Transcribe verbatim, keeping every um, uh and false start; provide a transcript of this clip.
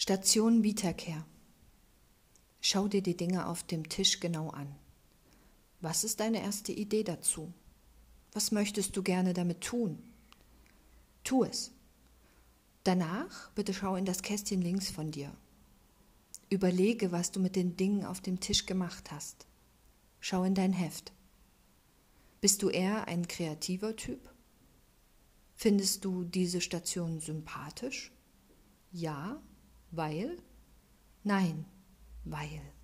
Station Wiederkehr. Schau dir die Dinge auf dem Tisch genau an. Was ist deine erste Idee dazu? Was möchtest du gerne damit tun? Tu es. Danach bitte schau in das Kästchen links von dir. Überlege, was du mit den Dingen auf dem Tisch gemacht hast. Schau in dein Heft. Bist du eher ein kreativer Typ? Findest du diese Station sympathisch? Ja, weil? Nein, weil.